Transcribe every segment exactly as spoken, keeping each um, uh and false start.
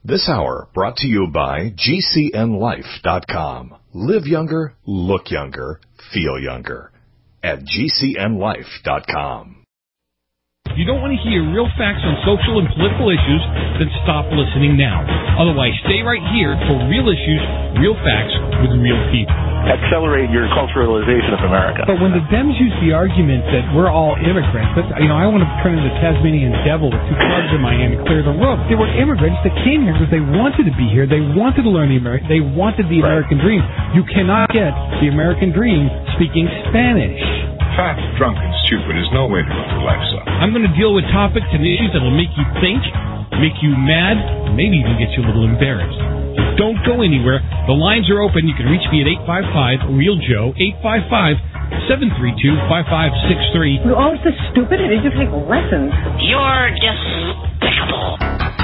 This hour brought to you by G C N life dot com. Live younger, look younger, feel younger. At G C N life dot com. If you don't want to hear real facts on social and political issues, then stop listening now. Otherwise, stay right here for real issues, real facts with real people. Accelerate your culturalization of America. But when the Dems use the argument that we're all immigrants, but, you know, I want to turn into the Tasmanian devil with two clubs in my hand and clear the room. They were immigrants that came here because they wanted to be here. They wanted to learn the American. They wanted the Right. American dream. You cannot get the American dream speaking Spanish. Fat, drunk, and stupid is no way to live your life, son. I'm going to deal with topics and issues that will make you think, make you mad, maybe even get you a little embarrassed. So don't go anywhere. The lines are open. You can reach me at eight five five, real joe, eight five five, seven three two, five five six three. You're all so stupid. I need to take lessons. You're despicable.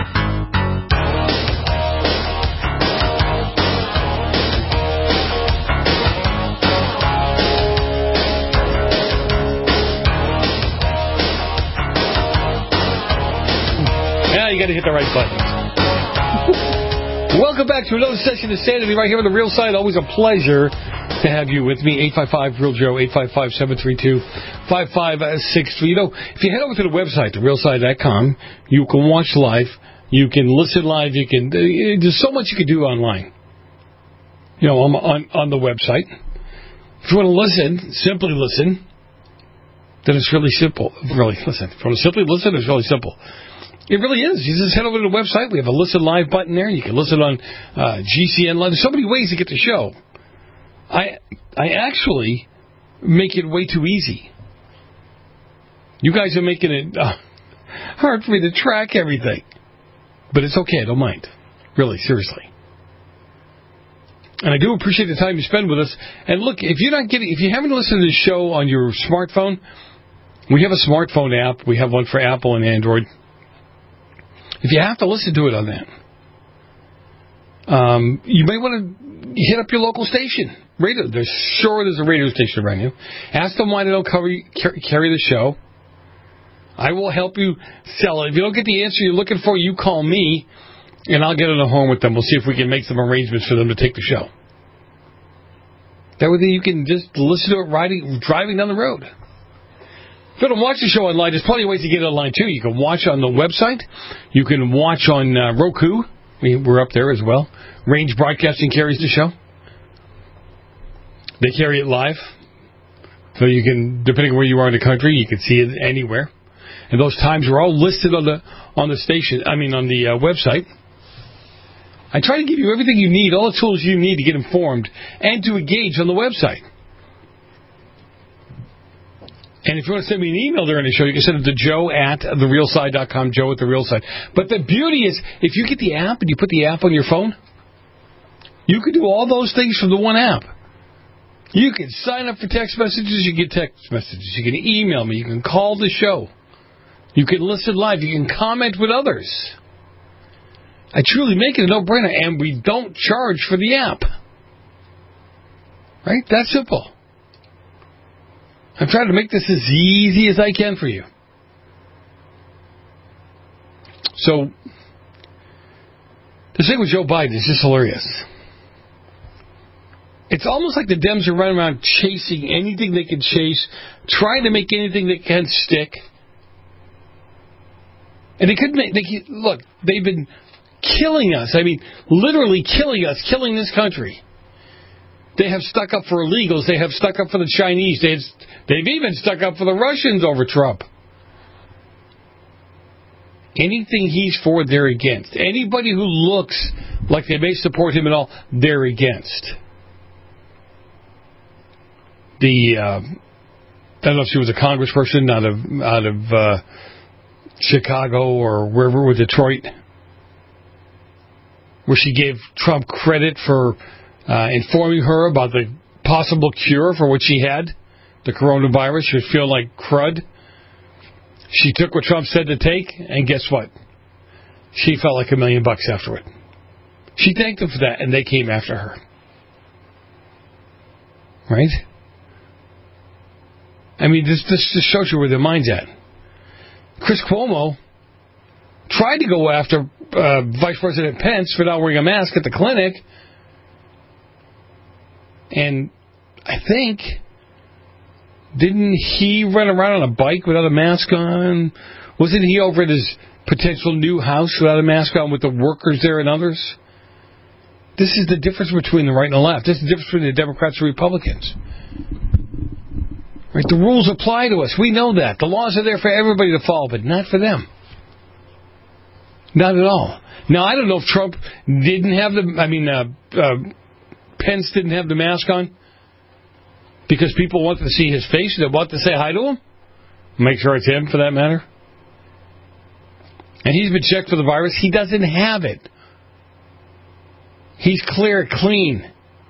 Yeah, you got to hit the right buttons. Welcome back to another session of Sanity right here on The Real Side. Always a pleasure to have you with me. eight five five, real joe, eight five five, seven three two, five five six three. You know, if you head over to the website, the real side dot com, you can watch live. You can listen live. You can. Uh, there's so much you can do online. You know, on, on, on the website. If you want to listen, simply listen, then it's really simple. Really, listen. If you want to simply listen, it's really simple. It really is. You just head over to the website. We have a Listen Live button there. You can listen on uh, G C N Live. There's so many ways to get the show. I I actually make it way too easy. You guys are making it uh, hard for me to track everything. But it's okay. I don't mind. Really, seriously. And I do appreciate the time you spend with us. And look, if you're not getting, if you haven't listened to the show on your smartphone, we have a smartphone app. We have one for Apple and Android. If you have to listen to it on that, um, you may want to hit up your local station. Radio. There's sure there's a radio station around you. Ask them why they don't cover, carry the show. I will help you sell it. If you don't get the answer you're looking for, you call me, and I'll get on the horn with them. We'll see if we can make some arrangements for them to take the show. That way you can just listen to it riding, driving down the road. If you don't watch the show online, there's plenty of ways to get it online, too. You can watch on the website. You can watch on uh, Roku. We, we're up there as well. Range Broadcasting carries the show. They carry it live. So you can, depending on where you are in the country, you can see it anywhere. And those times are all listed on the on the station, I mean, on the uh, website. I try to give you everything you need, all the tools you need to get informed and to engage on the website. And if you want to send me an email during the show, you can send it to joe at the real side dot com, joe at the real side. But the beauty is, if you get the app and you put the app on your phone, you can do all those things from the one app. You can sign up for text messages, you get text messages. You can email me, you can call the show. You can listen live, you can comment with others. I truly make it a no-brainer, and we don't charge for the app. Right? That's simple. I'm trying to make this as easy as I can for you. So, the thing with Joe Biden is just hilarious. It's almost like the Dems are running around chasing anything they can chase, trying to make anything that can stick. And they could make, they, look, they've been killing us. I mean, literally killing us, killing this country. They have stuck up for illegals. They have stuck up for the Chinese. They've, they've even stuck up for the Russians over Trump. Anything he's for, they're against. Anybody who looks like they may support him at all, they're against. The, uh, I don't know if she was a congressperson out of, out of uh, Chicago or wherever, with Detroit, where she gave Trump credit for Uh, informing her about the possible cure for what she had, the coronavirus. She was feeling like crud. She took what Trump said to take, and guess what? She felt like a million bucks after it. She thanked them for that, and they came after her. Right? I mean, this, this just shows you where their mind's at. Chris Cuomo tried to go after uh, Vice President Pence for not wearing a mask at the clinic. And I think, didn't he run around on a bike without a mask on? Wasn't he over at his potential new house without a mask on with the workers there and others? This is the difference between the right and the left. This is the difference between the Democrats and Republicans. Right? The rules apply to us. We know that. The laws are there for everybody to follow, but not for them. Not at all. Now, I don't know if Trump didn't have the, I mean, uh, uh, Pence didn't have the mask on because people wanted to see his face. They wanted to say hi to him. Make sure it's him, for that matter. And he's been checked for the virus. He doesn't have it. He's clear, clean.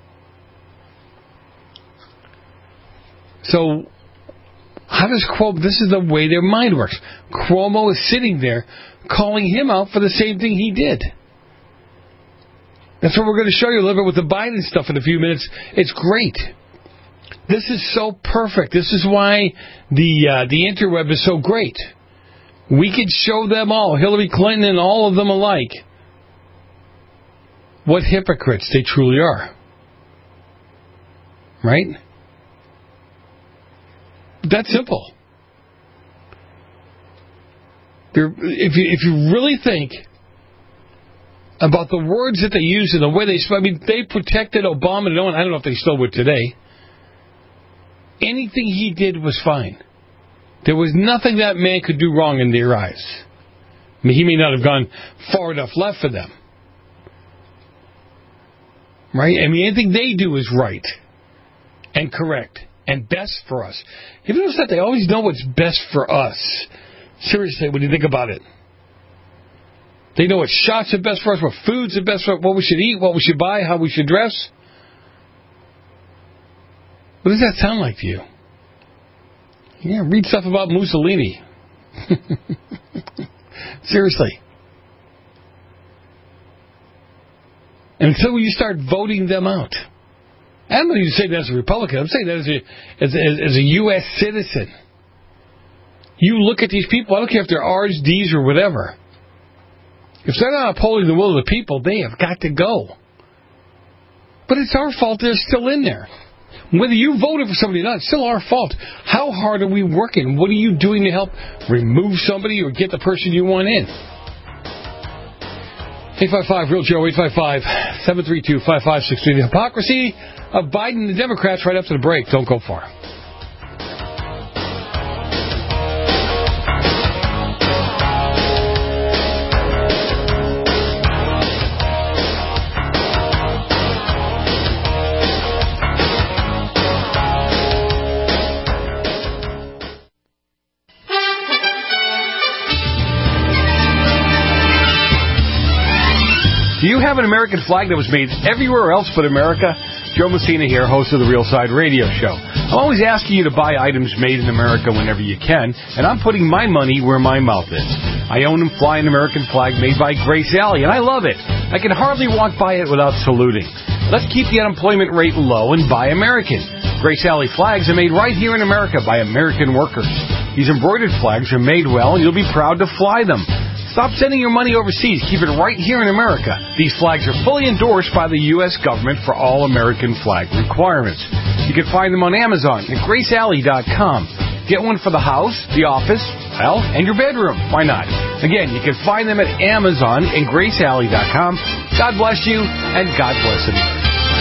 So, how does Cuomo, this is the way their mind works. Cuomo is sitting there calling him out for the same thing he did. That's what we're going to show you a little bit with the Biden stuff in a few minutes. It's great. This is so perfect. This is why the uh, the interweb is so great. We could show them all, Hillary Clinton and all of them alike, what hypocrites they truly are. Right? That's simple. They're, if you if you really think about the words that they use and the way they, I mean, they protected Obama. No one, I don't know if they still would today. Anything he did was fine. There was nothing that man could do wrong in their eyes. I mean, he may not have gone far enough left for them. Right? I mean, anything they do is right and correct and best for us. You notice that they always know what's best for us. Seriously, when you think about it. They know what shots are best for us, what foods are best for us, what we should eat, what we should buy, how we should dress. What does that sound like to you? Yeah, read stuff about Mussolini. Seriously. And until you start voting them out. I don't even say that as a Republican. I'm saying that as a, as a, as a U S citizen. You look at these people, I don't care if they're R's, D's, or whatever. If they're not upholding the will of the people, they have got to go. But it's our fault they're still in there. Whether you voted for somebody or not, it's still our fault. How hard are we working? What are you doing to help remove somebody or get the person you want in? eight five five, real Joe, eight five five, seven three two, five five six three. The hypocrisy of Biden and the Democrats right up to the break. Don't go far. Do you have an American flag that was made everywhere else but America? Joe Messina here, host of the Real Side Radio Show. I'm always asking you to buy items made in America whenever you can, and I'm putting my money where my mouth is. I own and fly an American flag made by Grace Alley, and I love it. I can hardly walk by it without saluting. Let's keep the unemployment rate low and buy American. Grace Alley flags are made right here in America by American workers. These embroidered flags are made well, and you'll be proud to fly them. Stop sending your money overseas. Keep it right here in America. These flags are fully endorsed by the U S government for all American flag requirements. You can find them on Amazon at grace alley dot com. Get one for the house, the office, well, and your bedroom. Why not? Again, you can find them at Amazon and grace alley dot com. God bless you, and God bless America.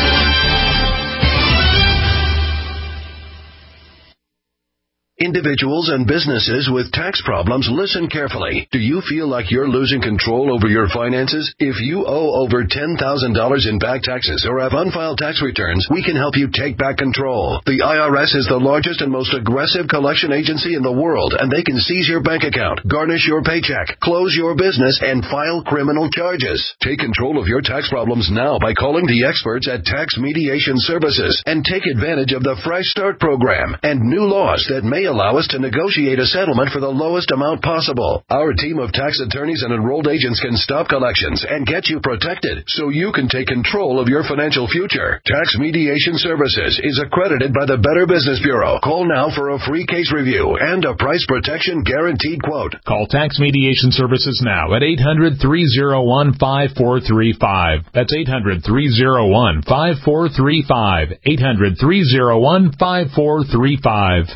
Individuals and businesses with tax problems, listen carefully. Do you feel like you're losing control over your finances? If you owe over ten thousand dollars in back taxes or have unfiled tax returns, we can help you take back control. The I R S is the largest and most aggressive collection agency in the world, and they can seize your bank account, garnish your paycheck, close your business, and file criminal charges. Take control of your tax problems now by calling the experts at Tax Mediation Services and take advantage of the Fresh Start program and new laws that may They allow us to negotiate a settlement for the lowest amount possible. Our team of tax attorneys and enrolled agents can stop collections and get you protected so you can take control of your financial future. Tax Mediation Services is accredited by the Better Business Bureau. Call now for a free case review and a price protection guaranteed quote. Call Tax Mediation Services now at eight hundred, three oh one, five four three five. That's eight hundred, three oh one, five four three five. eight hundred, three oh one, five four three five.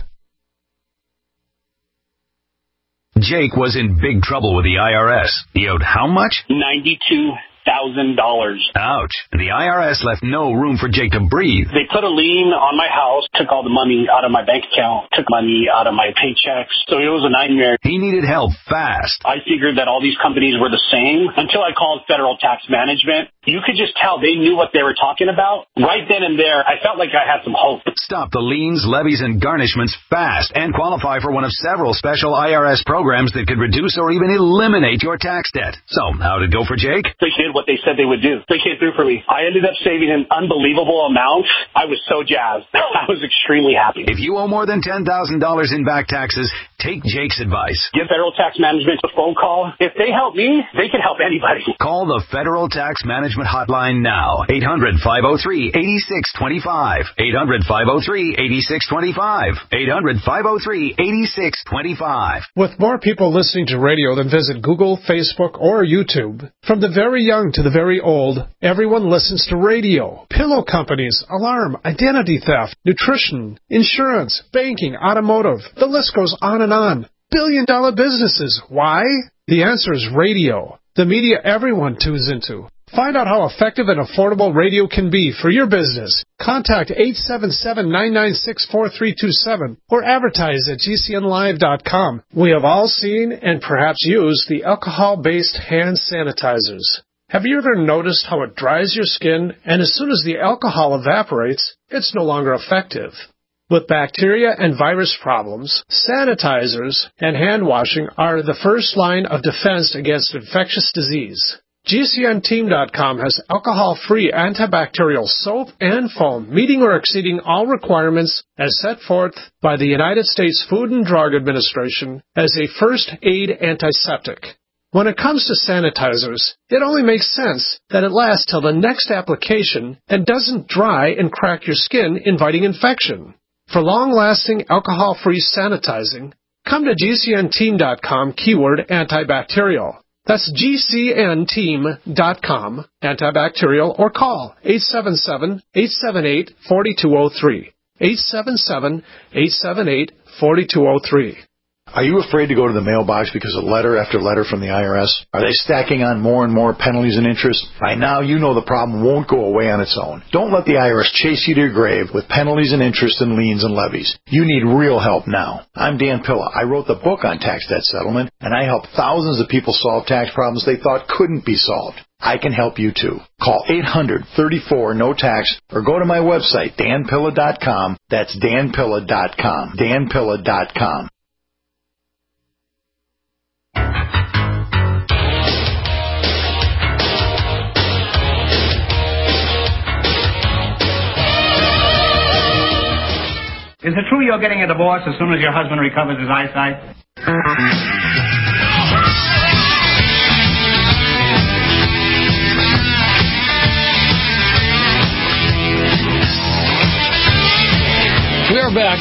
Jake was in big trouble with the I R S. He owed how much? ninety-two thousand dollars. Ouch. The I R S left no room for Jake to breathe. They put a lien on my house, took all the money out of my bank account, took money out of my paychecks. So it was a nightmare. He needed help fast. I figured that all these companies were the same until I called Federal Tax Management. You could just tell they knew what they were talking about. Right then and there, I felt like I had some hope. Stop the liens, levies, and garnishments fast and qualify for one of several special I R S programs that could reduce or even eliminate your tax debt. So, how'd it go for Jake? They did what they said they would do. They came through for me. I ended up saving an unbelievable amount. I was so jazzed. I was extremely happy. If you owe more than ten thousand dollars in back taxes, take Jake's advice. Give Federal Tax Management a phone call. If they help me, they can help anybody. Call the Federal Tax Management Hotline now. eight hundred, five oh three, eight six two five. eight hundred, five oh three, eight six two five. eight hundred, five oh three, eight six two five. With more people listening to radio than visit Google, Facebook, or YouTube, from the very young to the very old, everyone listens to radio. Pillow companies, alarm, identity theft, nutrition, insurance, banking, automotive. The list goes on and on. Billion dollar businesses. Why? The answer is radio. The media everyone tunes into. Find out how effective and affordable radio can be for your business. Contact eight seven seven, nine nine six, four three two seven or advertise at G C N live dot com. We have all seen and perhaps used the alcohol-based hand sanitizers. Have you ever noticed how it dries your skin, and as soon as the alcohol evaporates, it's no longer effective? With bacteria and virus problems, sanitizers and hand washing are the first line of defense against infectious disease. G C N team dot com has alcohol-free antibacterial soap and foam, meeting or exceeding all requirements as set forth by the United States Food and Drug Administration as a first aid antiseptic. When it comes to sanitizers, it only makes sense that it lasts till the next application and doesn't dry and crack your skin, inviting infection. For long-lasting alcohol-free sanitizing, come to G C N team dot com keyword antibacterial. That's G C N team dot com antibacterial, or call eight seven seven, eight seven eight, four two zero three. eight seven seven, eight seven eight, four two zero three. Are you afraid to go to the mailbox because of letter after letter from the I R S? Are they stacking on more and more penalties and interest? By now, you know the problem won't go away on its own. Don't let the I R S chase you to your grave with penalties and interest and liens and levies. You need real help now. I'm Dan Pilla. I wrote the book on tax debt settlement, and I helped thousands of people solve tax problems they thought couldn't be solved. I can help you too. Call eight hundred, thirty-four, no tax or go to my website, dan pilla dot com. That's dan pilla dot com. dan pilla dot com. Is it true you're getting a divorce as soon as your husband recovers his eyesight? We are back.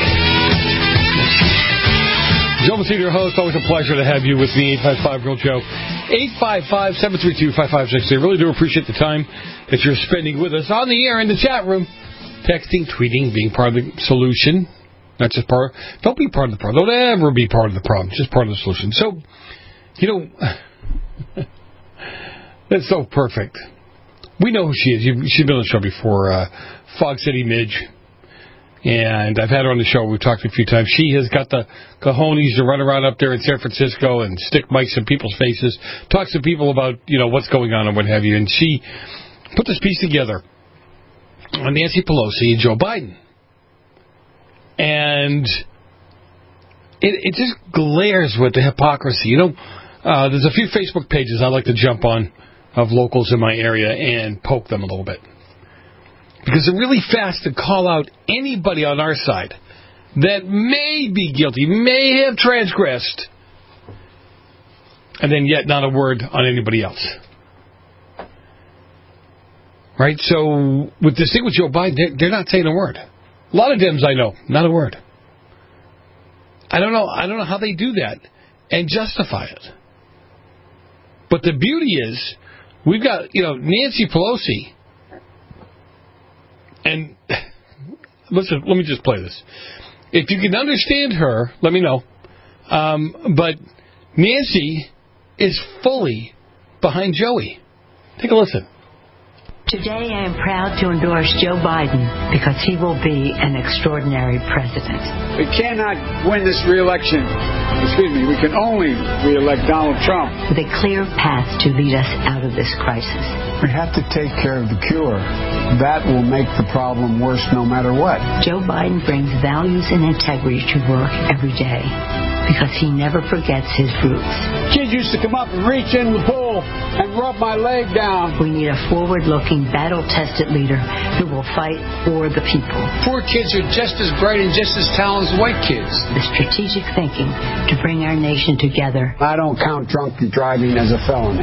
Joe Messina, your host. Always a pleasure to have you with me. eight five five, real Joe. eight five five, seven three two, five five six three. I really do appreciate the time that you're spending with us on the air, in the chat room. Texting, tweeting, being part of the solution. Not just part. Don't be part of the problem. Don't ever be part of the problem. Just part of the solution. So, you know, that's so perfect. We know who she is. You, she's been on the show before. Uh, Fog City Midge. And I've had her on the show. We've talked a few times. She has got the cojones to run around up there in San Francisco and stick mics in people's faces, talks to people about, you know, what's going on and what have you. And she put this piece together on Nancy Pelosi and Joe Biden. And it, it just glares with the hypocrisy. You know, uh, there's a few Facebook pages I like to jump on of locals in my area and poke them a little bit. Because they're really fast to call out anybody on our side that may be guilty, may have transgressed, and then yet not a word on anybody else. Right? So, with this thing with Joe Biden, they're, they're not saying a word. A lot of Dems I know, not a word. I don't know. I don't know how they do that and justify it. But the beauty is, we've got, you know, Nancy Pelosi, and listen, let me just play this. If you can understand her, let me know. Um, but Nancy is fully behind Joey. Take a listen. Today I am proud to endorse Joe Biden because he will be an extraordinary president. We cannot win this re-election. Excuse me, we can only re-elect Donald Trump. With a clear path to lead us out of this crisis. We have to take care of the cure. That will make the problem worse no matter what. Joe Biden brings values and integrity to work every day because he never forgets his roots. Kids used to come up and reach in the pool and rub my leg down. We need a forward-looking, battle-tested leader who will fight for the people. Poor kids are just as bright and just as talented as white kids. The strategic thinking to bring our nation together. I don't count drunk driving as a felony.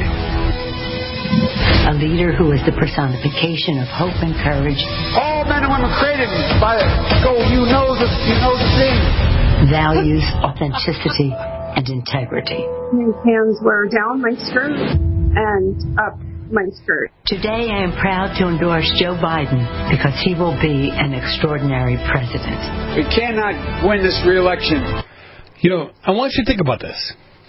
A leader who is the personification of hope and courage. All men and women created by go, you know the, you know the thing. Values, authenticity, and integrity. My hands were down my skirt and up my skirt. Today I am proud to endorse Joe Biden because he will be an extraordinary president. We cannot win this re-election. You know, I want you to think about this.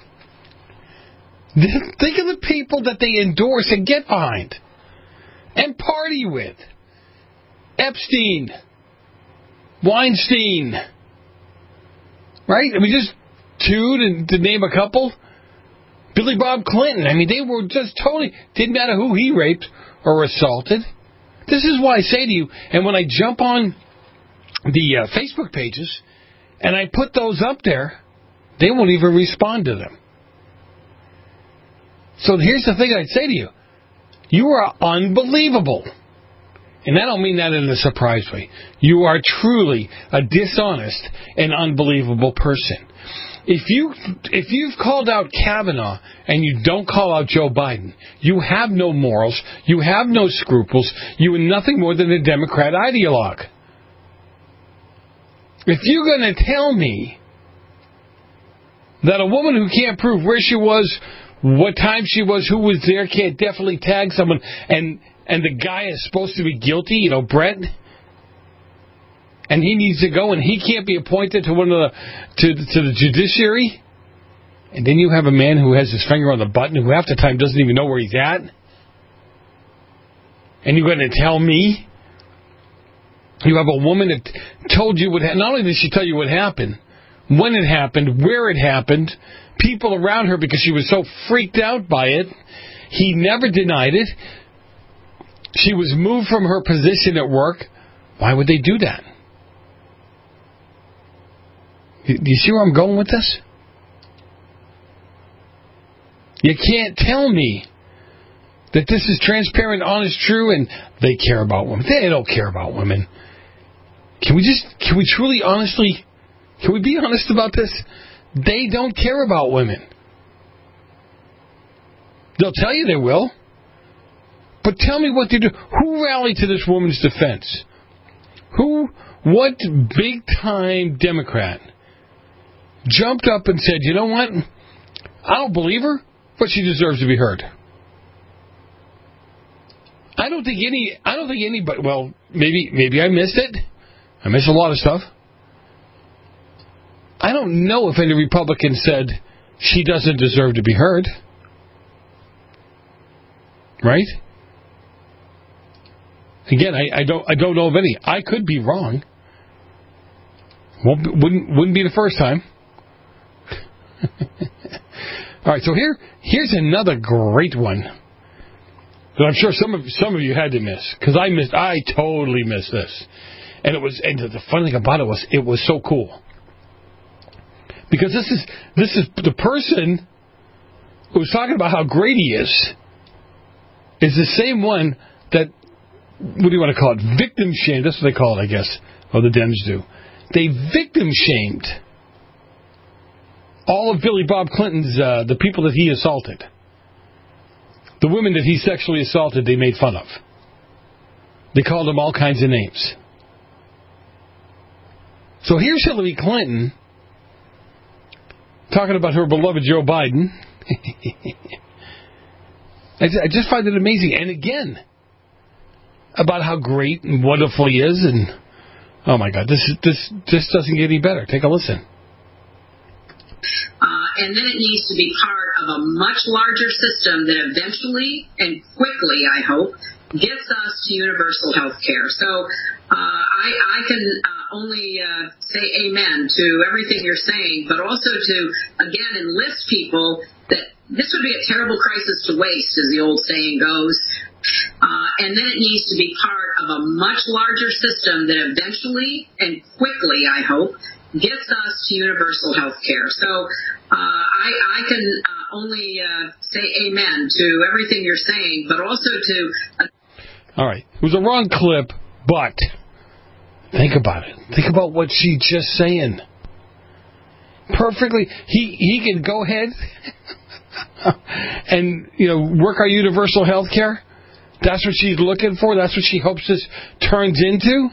Think of the people that they endorse and get behind and party with. Epstein, Weinstein, right? I mean, just two to, to name a couple. Billy Bob Clinton. I mean, they were just totally, didn't matter who he raped or assaulted. This is why I say to you, and when I jump on the uh, Facebook pages and I put those up there, they won't even respond to them. So here's the thing I'd say to you. You are unbelievable. And I don't mean that in a surprise way. You are truly a dishonest and unbelievable person. If you if you've called out Kavanaugh and you don't call out Joe Biden, you have no morals, you have no scruples, you are nothing more than a Democrat ideologue. If you're going to tell me that a woman who can't prove where she was, what time she was, who was there, can't definitely tag someone, and and the guy is supposed to be guilty, you know, Brett, and he needs to go, and he can't be appointed to one of the to to the judiciary, and then you have a man who has his finger on the button, who half the time doesn't even know where he's at, and you're going to tell me you have a woman that told you what happened. Not only did she tell you what happened, when it happened, where it happened, people around her, because she was so freaked out by it. He never denied it. She was moved from her position at work. Why would they do that? Do you see where I'm going with this? You can't tell me that this is transparent, honest, true, and they care about women. They don't care about women. Can we just, can we truly, honestly, can we be honest about this? They don't care about women. They'll tell you they will. But tell me what they do. Who rallied to this woman's defense? Who, what big-time Democrat jumped up and said, you know what? I don't believe her, but she deserves to be heard. I don't think any, I don't think anybody, well, maybe, maybe I missed it. I missed a lot of stuff. I don't know if any Republican said she doesn't deserve to be heard. Right? Again, I, I don't I don't know of any. I could be wrong. Won't be, wouldn't wouldn't be the first time. All right, so here here's another great one that I'm sure some of some of you had to miss, because I missed I totally missed this, and it was and the funny thing about it was it was so cool. Because this is this is the person who's talking about how great he is, is the same one that, what do you want to call it, victim shame, that's what they call it, I guess, or the Dems do. they victim shamed all of Billy Bob Clinton's, uh, the people that he assaulted. The women that he sexually assaulted, they made fun of. They called him all kinds of names. So here's Hillary Clinton talking about her beloved Joe Biden. I just find it amazing. And again, about how great and wonderful he is. And, oh my God, this this this doesn't get any better. Take a listen. Uh, and then it needs to be part of a much larger system that eventually and quickly, I hope, gets us to universal health care. So uh, I, I can uh, only uh, say amen to everything you're saying, but also to, again, enlist people that this would be a terrible crisis to waste, as the old saying goes. Uh, and then it needs to be part of a much larger system that eventually and quickly, I hope, gets us to universal health care. So uh, I, I can uh, only uh, say amen to everything you're saying, but also to... Uh, All right. It was a wrong clip, but think about it. Think about what she's just saying. Perfectly. He, he can go ahead and, you know, work our universal health care. That's what she's looking for. That's what she hopes this turns into.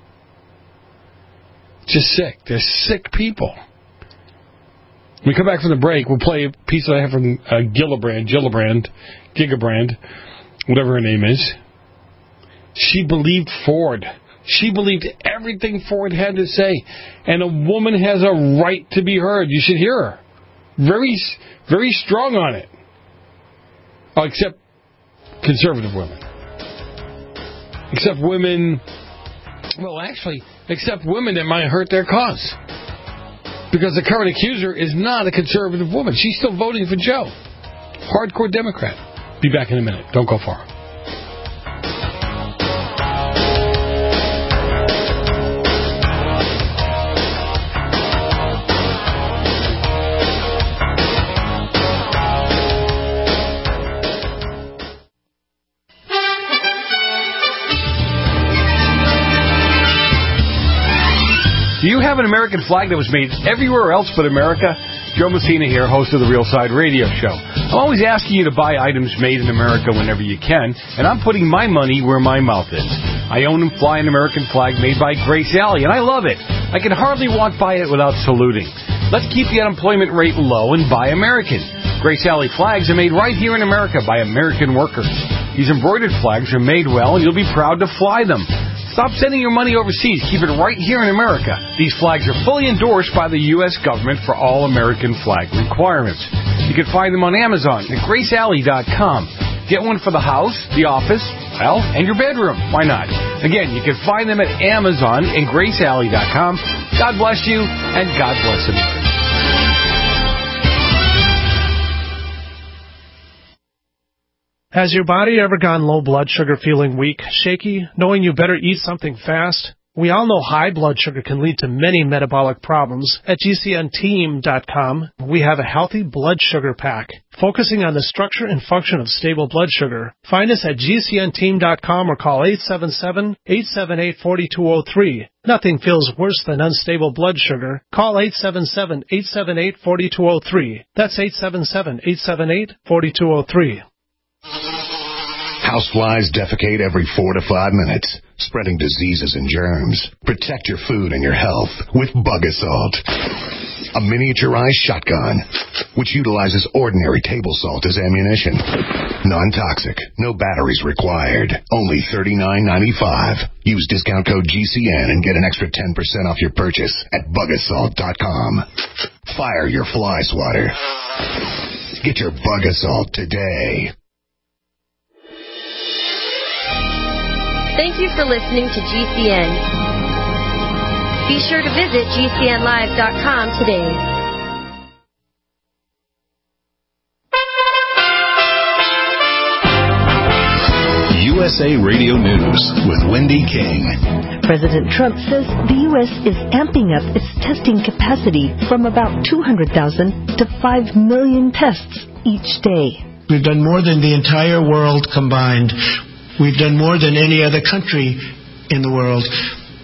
Just sick. They're sick people. When we come back from the break, we'll play a piece that I have from uh, Gillibrand, Gillibrand, Gigabrand, whatever her name is. She believed Ford. She believed everything Ford had to say. And a woman has a right to be heard. You should hear her. Very, very strong on it. Oh, except conservative women. Except women... Well, actually, except women that might hurt their cause. Because the current accuser is not a conservative woman. She's still voting for Joe. Hardcore Democrat. Be back in a minute. Don't go far. Do you have an American flag that was made everywhere else but America? Joe Messina here, host of the Real Side Radio Show. I'm always asking you to buy items made in America whenever you can, and I'm putting my money where my mouth is. I own and fly an American flag made by Grace Alley, and I love it. I can hardly walk by it without saluting. Let's keep the unemployment rate low and buy American. Grace Alley flags are made right here in America by American workers. These embroidered flags are made well, and you'll be proud to fly them. Stop sending your money overseas. Keep it right here in America. These flags are fully endorsed by the U S government for all American flag requirements. You can find them on Amazon at grace alley dot com. Get one for the house, the office, well, and your bedroom. Why not? Again, you can find them at Amazon and grace alley dot com. God bless you, and God bless America. Has your body ever gone low blood sugar, feeling weak, shaky, knowing you better eat something fast? We all know high blood sugar can lead to many metabolic problems. At G C N team dot com, we have a healthy blood sugar pack, focusing on the structure and function of stable blood sugar. Find us at G C N team dot com or call eight seven seven, eight seven eight, four two zero three. Nothing feels worse than unstable blood sugar. Call eight seven seven, eight seven eight, four two zero three. That's eight seven seven, eight seven eight, four two zero three. Houseflies defecate every four to five minutes, spreading diseases and germs. Protect your food and your health with Bug Assault, a miniaturized shotgun which utilizes ordinary table salt as ammunition. Non-toxic, no batteries required. Only thirty-nine ninety-five. Use discount code G C N and get an extra ten percent off your purchase at bug assault dot com. Fire your fly swatter. Get your Bug Assault today. Thank you for listening to G C N. Be sure to visit G C N live dot com today. U S A Radio News with Wendy King. President Trump says the U S is amping up its testing capacity from about two hundred thousand to five million tests each day. We've done more than the entire world combined. We've done more than any other country in the world.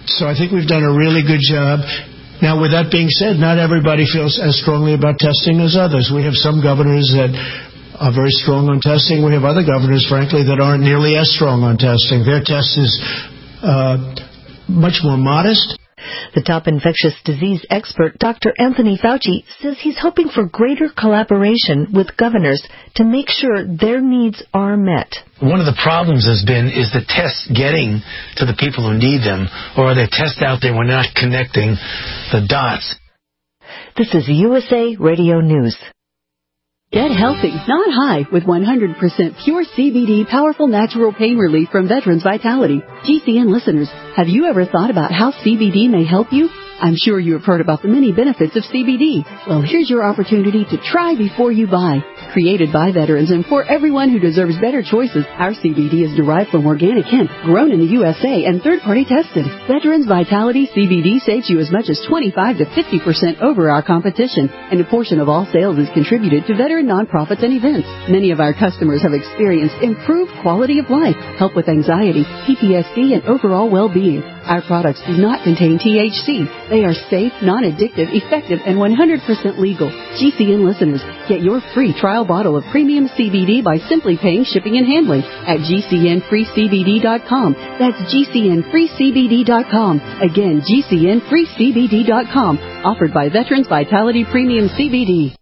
So I think we've done a really good job. Now, with that being said, not everybody feels as strongly about testing as others. We have some governors that are very strong on testing. We have other governors, frankly, that aren't nearly as strong on testing. Their test is uh, much more modest. The top infectious disease expert, Doctor Anthony Fauci, says he's hoping for greater collaboration with governors to make sure their needs are met. One of the problems has been is the tests getting to the people who need them, or are there tests out there we're not connecting the dots? This is U S A Radio News. Get healthy, not high, with one hundred percent pure C B D powerful natural pain relief from Veterans Vitality. G C N listeners, have you ever thought about how C B D may help you? I'm sure you have heard about the many benefits of C B D. Well, here's your opportunity to try before you buy. Created by veterans and for everyone who deserves better choices, our C B D is derived from organic hemp, grown in the U S A and third-party tested. Veterans Vitality C B D saves you as much as twenty-five to fifty percent over our competition, and a portion of all sales is contributed to veteran nonprofits and events. Many of our customers have experienced improved quality of life, help with anxiety, P T S D, and overall well-being. Our products do not contain T H C. They are safe, non-addictive, effective, and one hundred percent legal. G C N listeners, get your free trial bottle of premium C B D by simply paying shipping and handling at G C N free C B D dot com. That's G C N free C B D dot com. Again, G C N free C B D dot com. Offered by Veterans Vitality Premium C B D.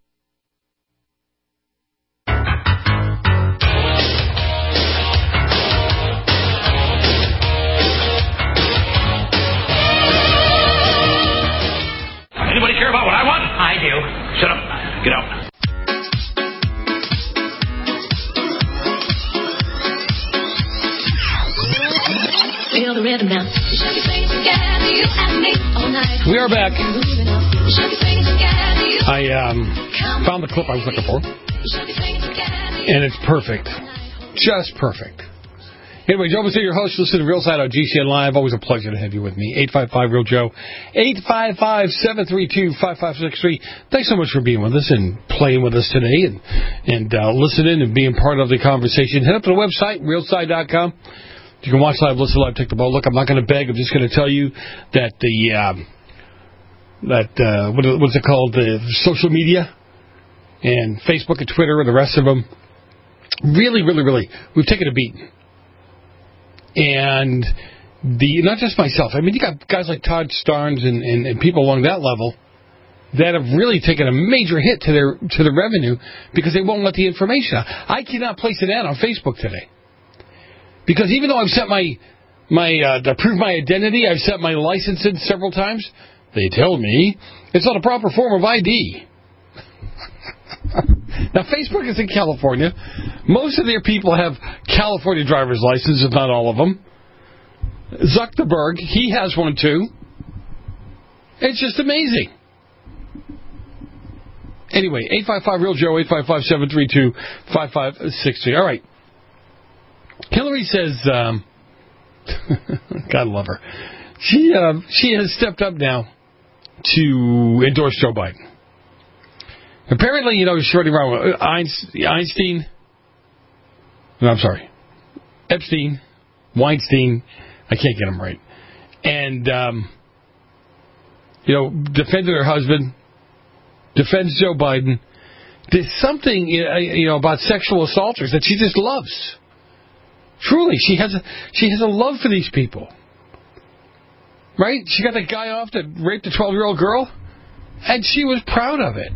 Anybody care about what I want? I do. Shut up. Get out. Feel the rhythm now. We are back. I um, found the clip I was looking for. And it's perfect. Just perfect. Anyway, Joe Messina, your host. Listen to Real Side on G C N Live. Always a pleasure to have you with me. eight five five, real Joe. eight five five, seven three two, five five six three. Thanks so much for being with us and playing with us today and, and uh, listening and being part of the conversation. Head up to the website, real side dot com. You can watch live, listen live, take the ball. Look, I'm not going to beg. I'm just going to tell you that the, um, that, uh, what, what's it called? The social media and Facebook and Twitter and the rest of them. Really, really, really, we've taken a beating. And the not just myself. I mean, you got guys like Todd Starnes and, and, and people along that level that have really taken a major hit to their to the revenue because they won't let the information out. I cannot place an ad on Facebook today because even though I've set my my uh, to prove my identity, I've set my license in several times. They tell me it's not a proper form of I D. Now, Facebook is in California. Most of their people have California driver's licenses, if not all of them. Zuckerberg, he has one too. It's just amazing. Anyway, eight five five, real Joe, eight five five, seven three two, five five six three. All right. Hillary says, um, God love her. She, uh, she has stepped up now to endorse Joe Biden. Apparently, you know, she's running around with Einstein. No, I'm sorry. Epstein. Weinstein. I can't get them right. And, um, you know, defended her husband. Defends Joe Biden. There's something, you know, about sexual assaulters that she just loves. Truly, she has a, she has a love for these people. Right? She got that guy off that raped a twelve-year-old girl. And she was proud of it.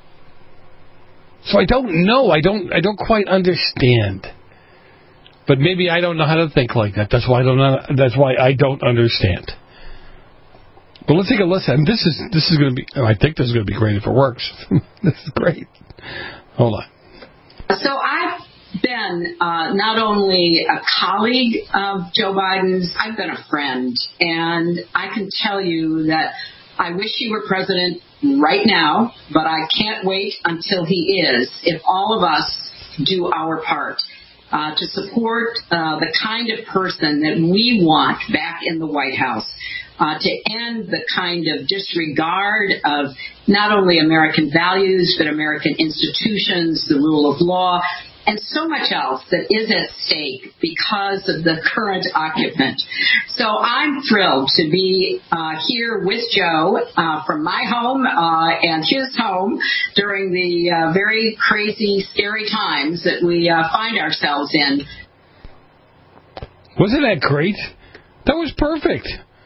So I don't know. I don't. I don't quite understand. But maybe I don't know how to think like that. That's why I don't. Know, that's why I don't understand. But let's take a listen. This is this is going to be. I think this is going to be great if it works. This is great. Hold on. So I've been uh, not only a colleague of Joe Biden's, I've been a friend, and I can tell you that I wish he were president right now, but I can't wait until he is, if all of us do our part uh, to support uh, the kind of person that we want back in the White House, uh, to end the kind of disregard of not only American values, but American institutions, the rule of law, and so much else that is at stake because of the current occupant. So I'm thrilled to be uh, here with Joe uh, from my home uh, and his home during the uh, very crazy, scary times that we uh, find ourselves in. Wasn't that great? That was perfect.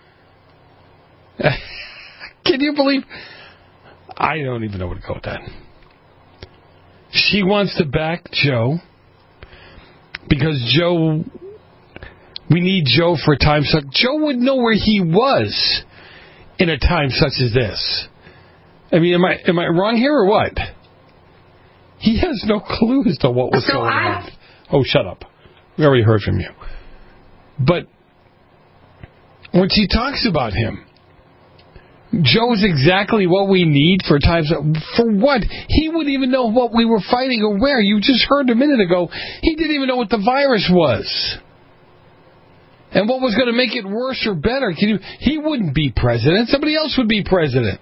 Can you believe? I don't even know where to go with that. She wants to back Joe because Joe, we need Joe for a time such. Joe would know where he was in a time such as this. I mean, am I am I wrong here or what? He has no clue as to what was so going I... on. Oh, shut up. We already heard from you. But when she talks about him, Joe's exactly what we need for times. For what? He wouldn't even know what we were fighting or where. You just heard a minute ago, he didn't even know what the virus was. And what was going to make it worse or better. Can you? He wouldn't be president. Somebody else would be president.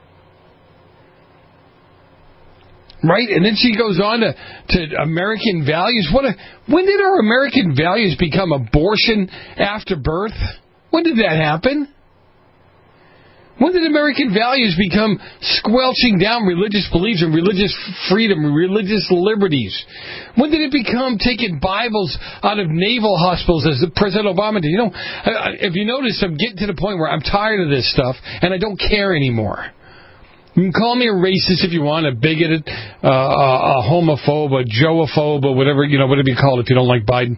Right? And then she goes on to, to American values. What? A, when did our American values become abortion after birth? When did that happen? When did American values become squelching down religious beliefs and religious freedom and religious liberties? When did it become taking Bibles out of naval hospitals as President Obama did? You know, if you notice, I'm getting to the point where I'm tired of this stuff and I don't care anymore. You can call me a racist if you want, a bigoted, uh, a, a homophobe, a Joeophobe, or whatever, you know, whatever you call it if you don't like Biden.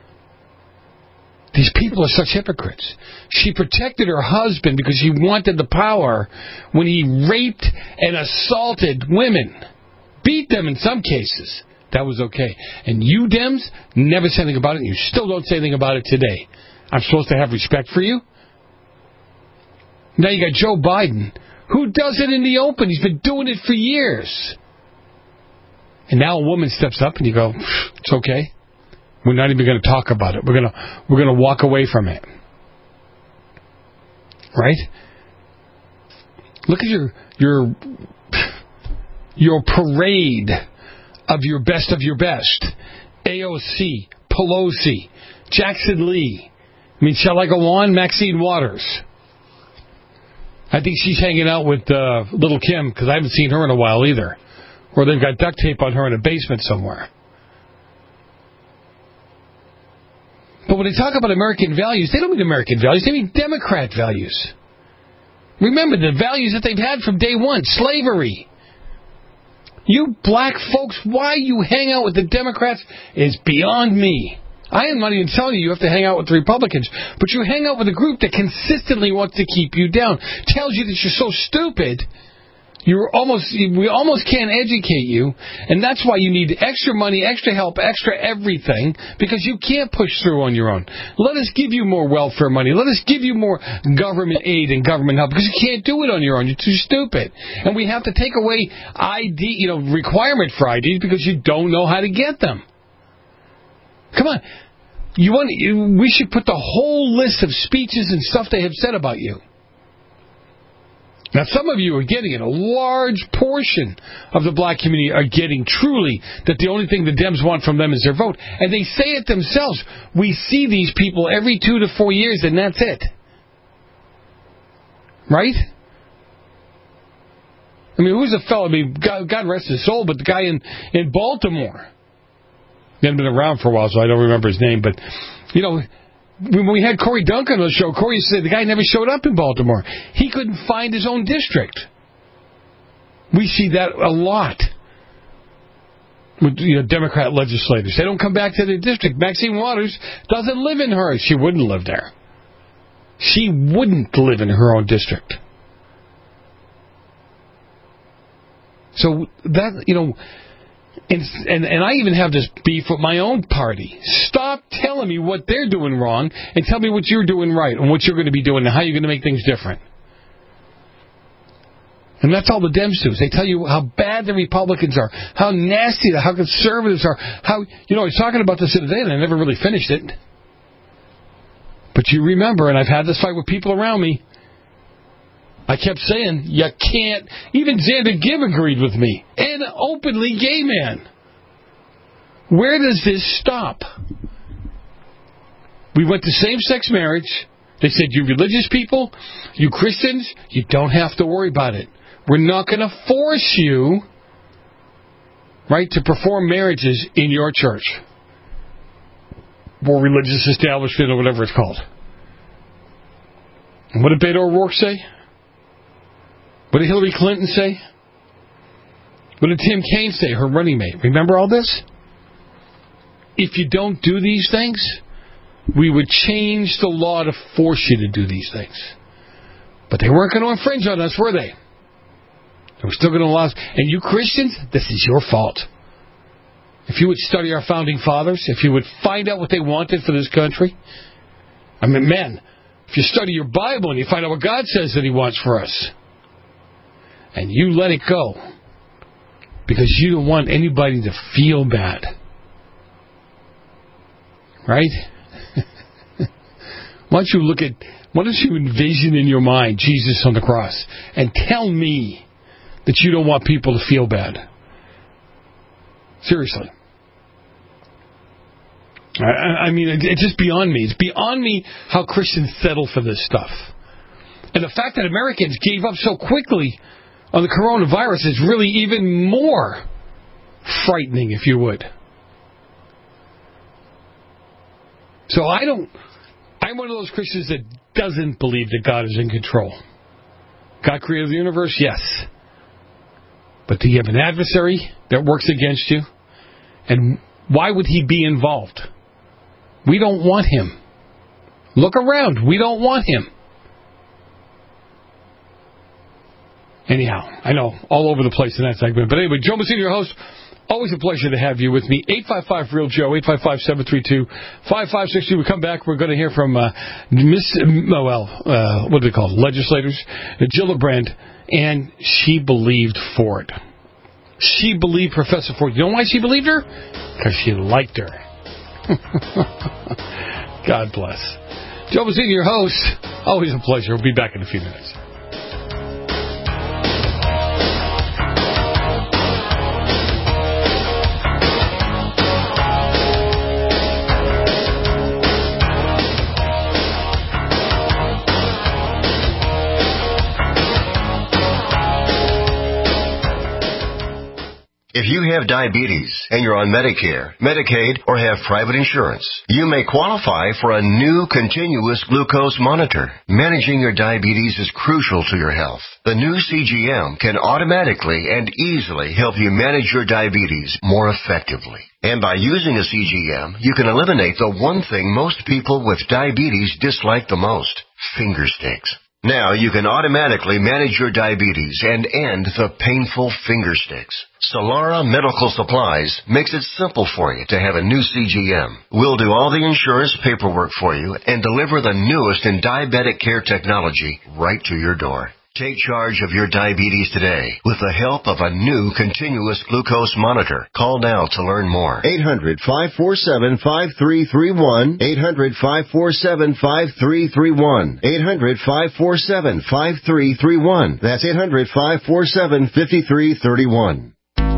These people are such hypocrites. She protected her husband because she wanted the power when he raped and assaulted women. Beat them in some cases. That was okay. And you, Dems, never said anything about it, and you still don't say anything about it today. I'm supposed to have respect for you? Now you got Joe Biden, who does it in the open. He's been doing it for years. And now a woman steps up and you go, it's okay. We're not even going to talk about it. We're going to we're going to walk away from it. Right? Look at your your your parade of your best of your best. A O C, Pelosi, Jackson Lee. I mean, shall I go on? Maxine Waters. I think she's hanging out with uh, Little Kim because I haven't seen her in a while either. Or they've got duct tape on her in a basement somewhere. But when they talk about American values, they don't mean American values. They mean Democrat values. Remember the values that they've had from day one. Slavery. You black folks, why you hang out with the Democrats is beyond me. I am not even telling you you have to hang out with the Republicans. But you hang out with a group that consistently wants to keep you down. Tells you that you're so stupid. You're almost, we almost can't educate you, and that's why you need extra money, extra help, extra everything, because you can't push through on your own. Let us give you more welfare money. Let us give you more government aid and government help, because you can't do it on your own. You're too stupid. And we have to take away I D, you know, requirement for I Ds because you don't know how to get them. Come on. You want? You, we should put the whole list of speeches and stuff they have said about you. Now, some of you are getting it. A large portion of the black community are getting truly that the only thing the Dems want from them is their vote. And they say it themselves. We see these people every two to four years, and that's it. Right? I mean, who's the fellow? I mean, God, God rest his soul, but the guy in, in Baltimore. He hadn't been around for a while, so I don't remember his name. But, you know, when we had Corey Duncan on the show, Corey said the guy never showed up in Baltimore. He couldn't find his own district. We see that a lot with, you know, Democrat legislators. They don't come back to their district. Maxine Waters doesn't live in hers. She wouldn't live there. She wouldn't live in her own district. So that, you know... And, and and I even have this beef with my own party. Stop telling me what they're doing wrong and tell me what you're doing right and what you're going to be doing and how you're going to make things different. And that's all the Dems do. They tell you how bad the Republicans are, how nasty, how conservatives are, how, you know, I was talking about this the other day and I never really finished it. But you remember, and I've had this fight with people around me, I kept saying, you can't... Even Xander Gibb agreed with me. An openly gay man. Where does this stop? We went to same-sex marriage. They said, you religious people, you Christians, you don't have to worry about it. We're not going to force you, right, to perform marriages in your church or religious establishment or whatever it's called. And what did Beto O'Rourke say? What did Hillary Clinton say? What did Tim Kaine say, her running mate? Remember all this? If you don't do these things, we would change the law to force you to do these things. But they weren't going to infringe on us, were they? They were still going to allow us. And you Christians, this is your fault. If you would study our founding fathers, if you would find out what they wanted for this country, I mean, man, if you study your Bible and you find out what God says that He wants for us, and you let it go, because you don't want anybody to feel bad. Right? Why don't you look at, why don't you envision in your mind Jesus on the cross and tell me that you don't want people to feel bad? Seriously. I, I mean, it's just beyond me. It's beyond me how Christians settle for this stuff. And the fact that Americans gave up so quickly on the coronavirus is really even more frightening, if you would. So I don't, I'm one of those Christians that doesn't believe that God is in control. God created the universe, yes. But do you have an adversary that works against you? And why would he be involved? We don't want him. Look around. We don't want him. Anyhow, I know, all over the place in that segment. But anyway, Joe Messina, your host. Always a pleasure to have you with me. eight five five, real Joe, eight five five, seven three two, five five six two. We come back, we're going to hear from, uh, Miss, oh, well, uh, what do they call it? Legislators, Gillibrand, and she believed Ford. She believed Professor Ford. You know why she believed her? Because she liked her. God bless. Joe Messina, your host. Always a pleasure. We'll be back in a few minutes. If you have diabetes and you're on Medicare, Medicaid, or have private insurance, you may qualify for a new continuous glucose monitor. Managing your diabetes is crucial to your health. The new C G M can automatically and easily help you manage your diabetes more effectively. And by using a C G M, you can eliminate the one thing most people with diabetes dislike the most, finger sticks. Now you can automatically manage your diabetes and end the painful finger sticks. Solara Medical Supplies makes it simple for you to have a new C G M. We'll do all the insurance paperwork for you and deliver the newest in diabetic care technology right to your door. Take charge of your diabetes today with the help of a new continuous glucose monitor. Call now to learn more. eight hundred, five four seven, five three three one. eight hundred, five four seven, five three three one. eight hundred, five four seven, five three three one. That's eight hundred, five four seven, five three three one.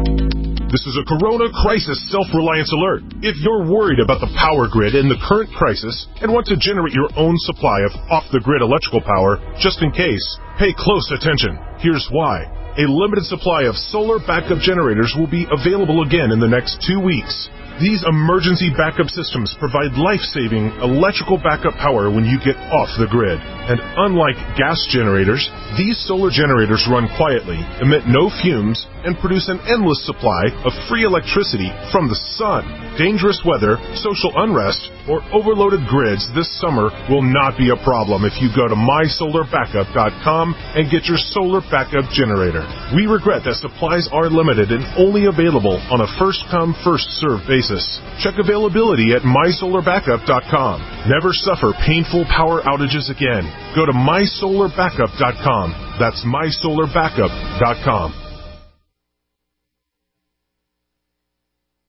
This is a Corona Crisis Self-Reliance Alert. If you're worried about the power grid in the current crisis and want to generate your own supply of off-the-grid electrical power, just in case, pay close attention. Here's why. A limited supply of solar backup generators will be available again in the next two weeks. These emergency backup systems provide life-saving electrical backup power when you get off the grid. And unlike gas generators, these solar generators run quietly, emit no fumes, and produce an endless supply of free electricity from the sun. Dangerous weather, social unrest, or overloaded grids this summer will not be a problem if you go to my solar backup dot com and get your solar backup generator. We regret that supplies are limited and only available on a first-come, first-served basis. Check availability at my solar backup dot com. Never suffer painful power outages again. Go to my solar backup dot com. That's my solar backup dot com.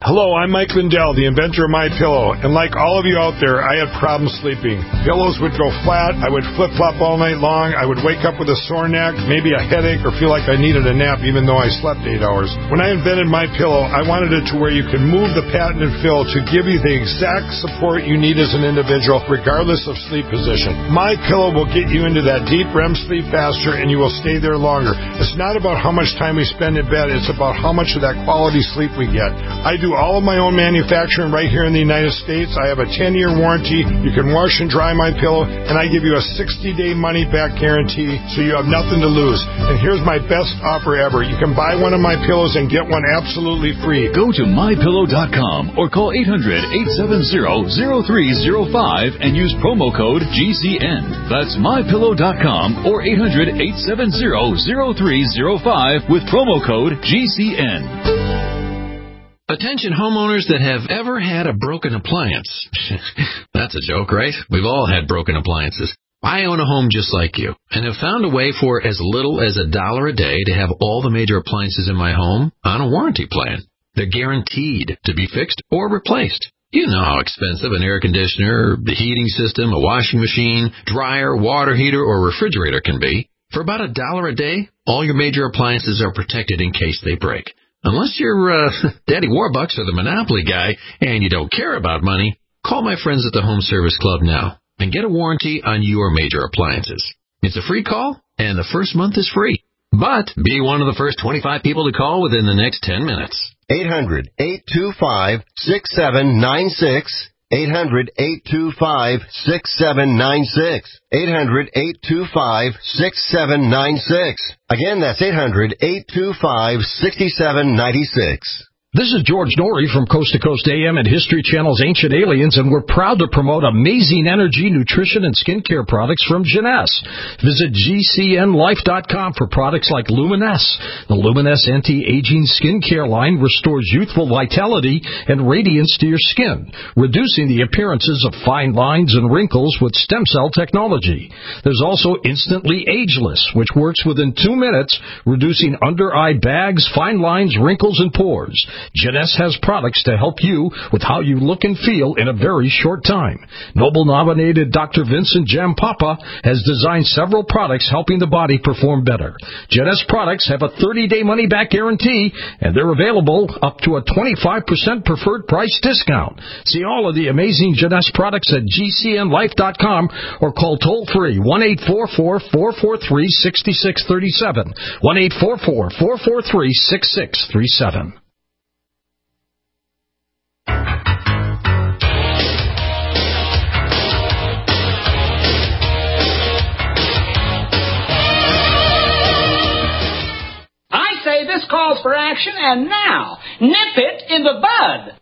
Hello, I'm Mike Lindell, the inventor of MyPillow, and like all of you out there, I had problems sleeping. Pillows would go flat, I would flip-flop all night long, I would wake up with a sore neck, maybe a headache, or feel like I needed a nap even though I slept eight hours. When I invented MyPillow, I wanted it to where you can move the patented fill to give you the exact support you need as an individual, regardless of sleep position. MyPillow will get you into that deep R E M sleep faster, and you will stay there longer. It's not about how much time we spend in bed, it's about how much of that quality sleep we get. I do all of my own manufacturing right here in the United States. I have a ten-year warranty. You can wash and dry MyPillow, and I give you a sixty-day money-back guarantee, so you have nothing to lose. And here's my best offer ever. You can buy one of my pillows and get one absolutely free. Go to my pillow dot com or call eight hundred, eight seven zero, zero three zero five and use promo code G C N. That's my pillow dot com or eight hundred, eight seven zero, zero three zero five with promo code G C N. Attention homeowners that have ever had a broken appliance. That's a joke, right? We've all had broken appliances. I own a home just like you and have found a way for as little as a dollar a day to have all the major appliances in my home on a warranty plan. They're guaranteed to be fixed or replaced. You know how expensive an air conditioner, the heating system, a washing machine, dryer, water heater, or refrigerator can be. For about a dollar a day, all your major appliances are protected in case they break. Unless you're uh, Daddy Warbucks or the Monopoly guy and you don't care about money, call my friends at the Home Service Club now and get a warranty on your major appliances. It's a free call, and the first month is free. But be one of the first twenty-five people to call within the next ten minutes. eight hundred, eight two five, six seven nine six. eight hundred, eight two five, six seven nine six. eight hundred, eight two five, six seven nine six. Again, that's eight hundred, eight two five, six seven nine six. This is George Norrie from Coast to Coast A M and History Channel's Ancient Aliens, and we're proud to promote amazing energy, nutrition, and skincare products from Jeunesse. Visit G C N life dot com for products like Luminesse. The Luminesse anti-aging skincare line restores youthful vitality and radiance to your skin, reducing the appearances of fine lines and wrinkles with stem cell technology. There's also Instantly Ageless, which works within two minutes, reducing under-eye bags, fine lines, wrinkles, and pores. Jeunesse has products to help you with how you look and feel in a very short time. Nobel-nominated Doctor Vincent Jampapa has designed several products helping the body perform better. Jeunesse products have a thirty-day money-back guarantee, and they're available up to a twenty-five percent preferred price discount. See all of the amazing Jeunesse products at G C N life dot com or call toll-free one eight four four, four four three, six six three seven, one eight four four, four four three, six six three seven. This calls for action, and now, nip it in the bud.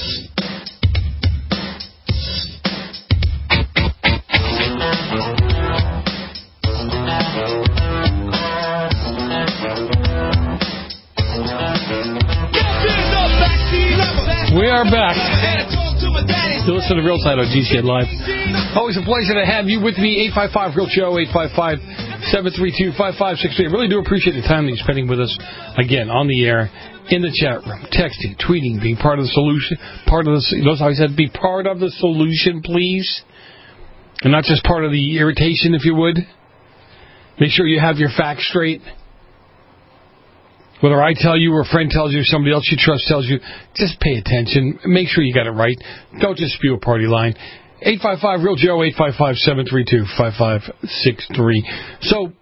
We are back. You listen to Real Side on G C N Live. Always a pleasure to have you with me. eight five five real show, eight five five, seven three two, five five six three. I really do appreciate the time that you're spending with us, again, on the air, in the chat room, texting, tweeting, being part of the solution. Part of the, notice how I said be part of the solution, please. And not just part of the irritation, if you would. Make sure you have your facts straight. Whether I tell you or a friend tells you or somebody else you trust tells you, just pay attention. Make sure you got it right. Don't just spew a party line. eight five five real Joe, eight five five, seven three two, five five six three. So,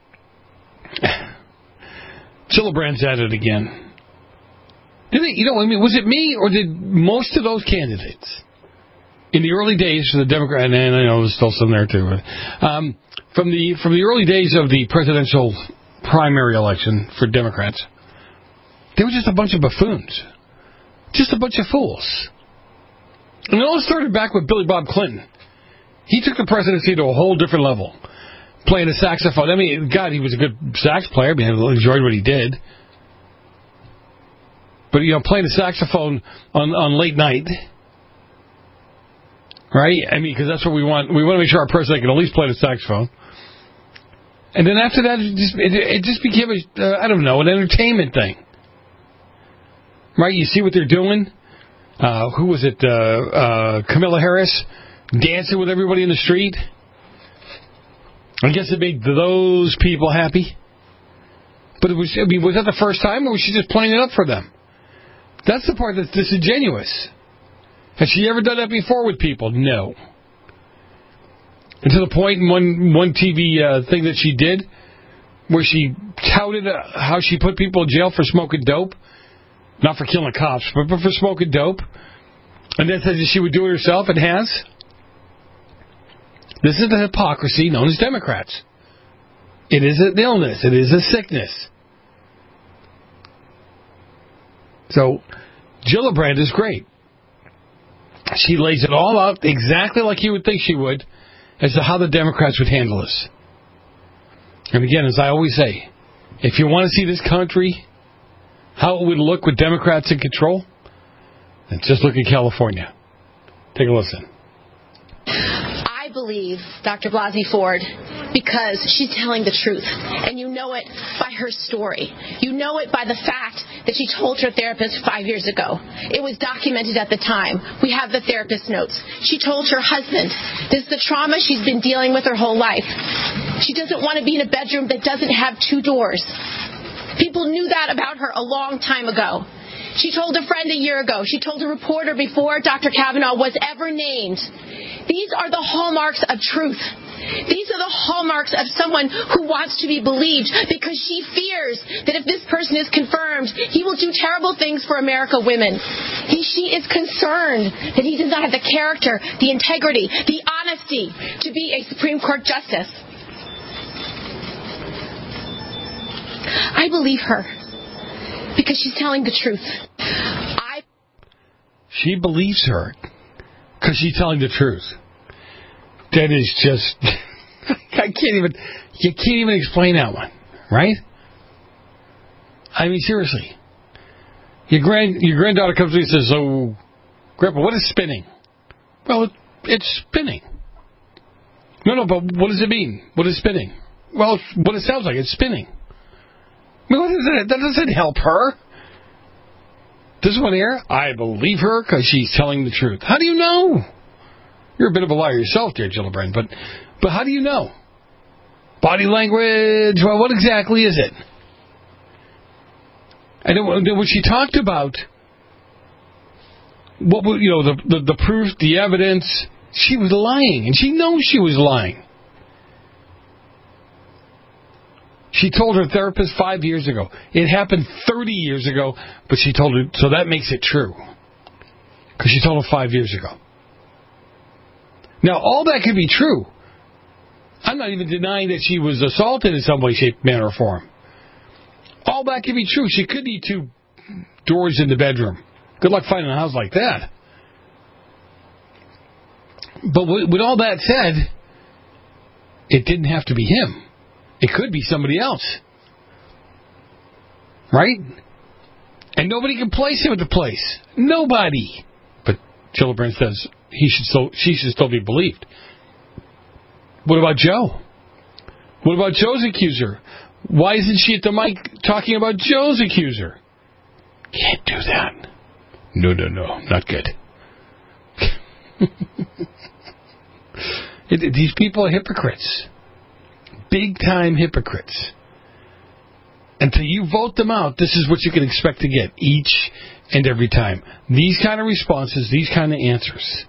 Gillibrand's at it again. Did they, you know, I mean, was it me or did most of those candidates in the early days for the Democrat, and I know there's still some there too, um, from the from the early days of the presidential primary election for Democrats, they were just a bunch of buffoons. Just a bunch of fools. And it all started back with Billy Bob Clinton. He took the presidency to a whole different level, playing the saxophone. I mean, God, he was a good sax player. I mean, I enjoyed what he did. But, you know, playing the saxophone on, on late night, right? I mean, because that's what we want. We want to make sure our president can at least play the saxophone. And then after that, it just, it, it just became, a, uh, I don't know, an entertainment thing. Right? You see what they're doing Uh, who was it? Uh, uh, Kamala Harris dancing with everybody in the street. I guess it made those people happy. But it was, I mean, was that the first time, or was she just playing it up for them? That's the part that's disingenuous. Has she ever done that before with people? No. And to the point in one, one T V uh, thing that she did, where she touted uh, how she put people in jail for smoking dope. Not for killing cops, but for smoking dope. And then said that she would do it herself, and has. This is the hypocrisy known as Democrats. It is an illness. It is a sickness. So, Gillibrand is great. She lays it all out exactly like you would think she would as to how the Democrats would handle this. And again, as I always say, if you want to see this country, how it would look with Democrats in control, then just look at California. Take a listen. I believe Doctor Blasey Ford because she's telling the truth. And you know it by her story. You know it by the fact that she told her therapist five years ago. It was documented at the time. We have the therapist notes. She told her husband, this is the trauma she's been dealing with her whole life. She doesn't want to be in a bedroom that doesn't have two doors. People knew that about her a long time ago. She told a friend a year ago. She told a reporter before Doctor Kavanaugh was ever named. These are the hallmarks of truth. These are the hallmarks of someone who wants to be believed because she fears that if this person is confirmed, he will do terrible things for America women. He, she is concerned that he does not have the character, the integrity, the honesty to be a Supreme Court justice. I believe her because she's telling the truth. I. She believes her because she's telling the truth. That is just, I can't even, you can't even explain that one, right? I mean, seriously. Your grand, your granddaughter comes to me and says, "Oh, Grandpa, what is spinning?" Well, it, it's spinning. No, no, but what does it mean? What is spinning? Well, it's what it sounds like. It's spinning. I mean, what is it? That doesn't help her. This one here, I believe her because she's telling the truth. How do you know? You're a bit of a liar yourself, dear Gillibrand, but but how do you know? Body language, well, what exactly is it? And then when she talked about what you know, the, the the proof, the evidence, she was lying, and she knows she was lying. She told her therapist five years ago. It happened thirty years ago, but she told her, so that makes it true. Because she told her five years ago. Now, all that could be true. I'm not even denying that she was assaulted in some way, shape, manner, or form. All that could be true. She could need two doors in the bedroom. Good luck finding a house like that. But with all that said, it didn't have to be him. It could be somebody else. Right? And nobody can place him at the place. Nobody. But Gillibrand says he should still, she should still be believed. What about Joe? What about Joe's accuser? Why isn't she at the mic talking about Joe's accuser? Can't do that. No, no, no. Not good. it, these people are hypocrites. Big-time hypocrites. Until you vote them out, this is what you can expect to get each and every time. These kind of responses, these kind of answers.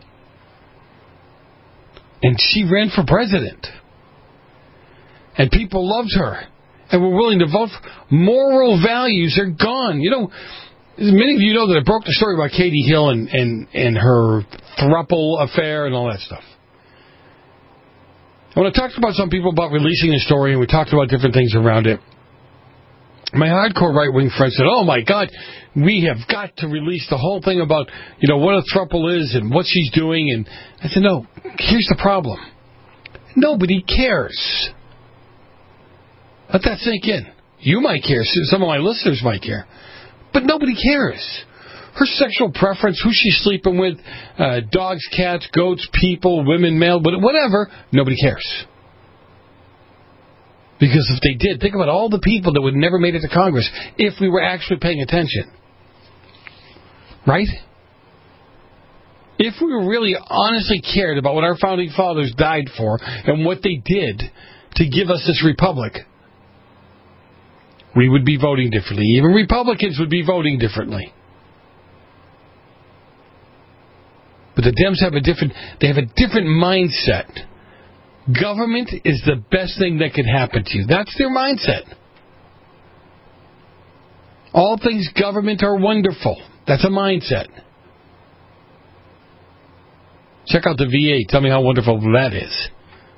And she ran for president. And people loved her. And were willing to vote for moral values. Are gone. You know, many of you know that I broke the story about Katie Hill and, and, and her throuple affair and all that stuff. When I talked about some people about releasing the story, and we talked about different things around it, my hardcore right-wing friends said, oh, my God, we have got to release the whole thing about, you know, what a throuple is and what she's doing. And I said, no, here's the problem. Nobody cares. Let that sink in. You might care. Some of my listeners might care. But nobody cares. Her sexual preference, who she's sleeping with, uh, dogs, cats, goats, people, women, male, whatever, nobody cares. Because if they did, think about all the people that would never made it to Congress if we were actually paying attention. Right? if we really honestly cared about what our founding fathers died for and what they did to give us this republic, we would be voting differently. Even Republicans would be voting differently. But the Dems have a different, they have a different mindset. Government is the best thing that could happen to you. That's their mindset. All things government are wonderful. That's a mindset. Check out the V A. Tell me how wonderful that is.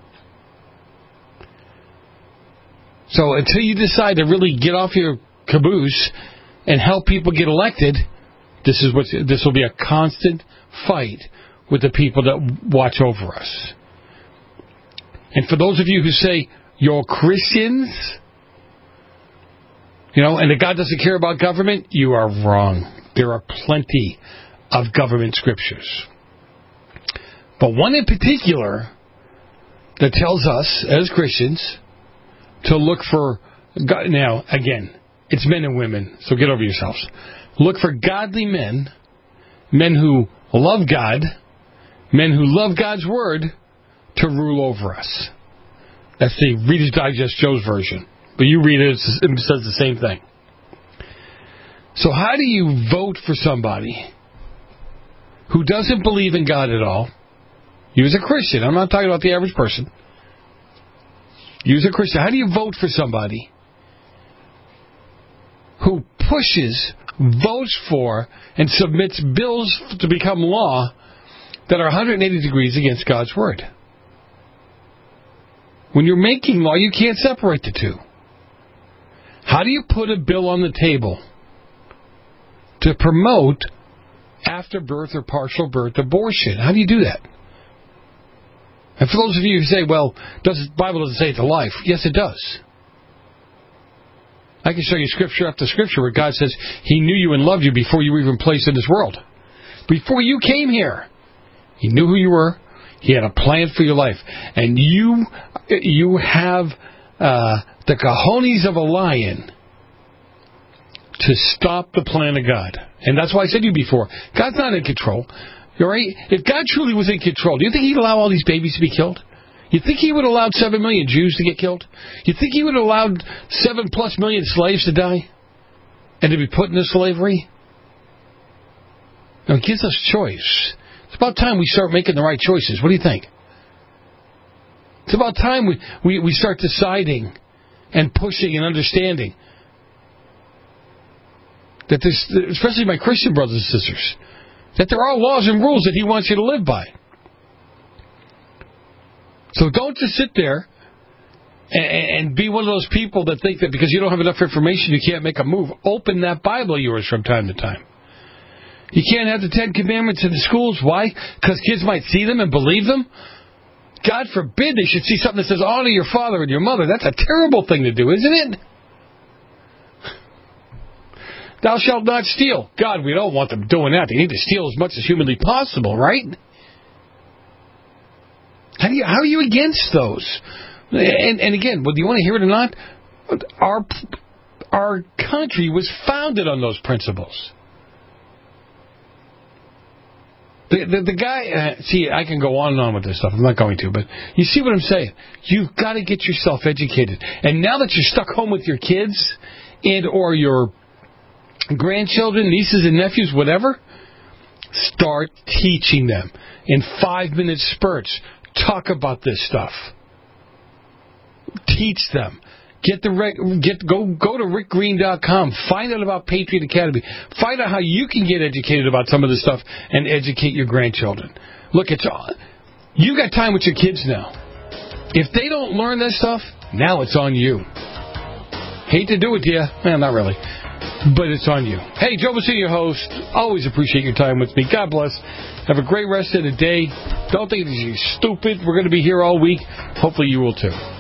So until you decide to really get off your caboose and help people get elected, this is what this will be a constant fight with the people that watch over us. And for those of you who say you're Christians, you know, and that God doesn't care about government, you are wrong. There are plenty of government scriptures. But one in particular that tells us as Christians to look for, now again, it's men and women, so get over yourselves. Look for godly men, men who love God, men who love God's Word, to rule over us. That's the Reader's Digest Joe's version. But you read it, it says the same thing. So how do you vote for somebody who doesn't believe in God at all? You as a Christian. I'm not talking about the average person. You as a Christian. How do you vote for somebody who pushes, votes for, and submits bills to become law that are one hundred eighty degrees against God's Word? When you're making law, you can't separate the two. How do you put a bill on the table to promote after-birth or partial birth abortion? How do you do that? And for those of you who say, well, does the Bible doesn't say it's a life. Yes, it does. I can show you scripture after scripture where God says He knew you and loved you before you were even placed in this world. Before you came here, He knew who you were. He had a plan for your life. And you you have uh, the cojones of a lion to stop the plan of God. And that's why I said to you before, God's not in control. All right? If God truly was in control, do you think He'd allow all these babies to be killed? You think He would have allowed seven million Jews to get killed? You think He would have allowed seven plus million slaves to die and to be put into slavery? No, He gives us choice. It's about time we start making the right choices. What do you think? It's about time we, we, we start deciding and pushing and understanding that there's, especially my Christian brothers and sisters, that there are laws and rules that He wants you to live by. So don't just sit there and, and be one of those people that think that because you don't have enough information you can't make a move. Open that Bible of yours from time to time. You can't have the Ten Commandments in the schools. Why? Because kids might see them and believe them? God forbid they should see something that says honor your father and your mother. That's a terrible thing to do, isn't it? Thou shalt not steal. God, we don't want them doing that. They need to steal as much as humanly possible, right? How, do you, how are you against those? And, and again, whether you want to hear it or not, our, our country was founded on those principles. The, the, the guy, uh, see, I can go on and on with this stuff. I'm not going to, but you see what I'm saying? You've got to get yourself educated. And now that you're stuck home with your kids and or your grandchildren, nieces and nephews, whatever, start teaching them in five-minute spurts. Talk about this stuff. Teach them. Get the get go go to rick green dot com. Find out about Patriot Academy. Find out how you can get educated about some of this stuff and educate your grandchildren. Look, it's you got time with your kids now. If they don't learn this stuff, now it's on you. Hate to do it to you, well, not really, but it's on you. Hey, Joe Messina, your host. Always appreciate your time with me. God bless. Have a great rest of the day. Don't think that you're stupid. We're going to be here all week. Hopefully, you will too.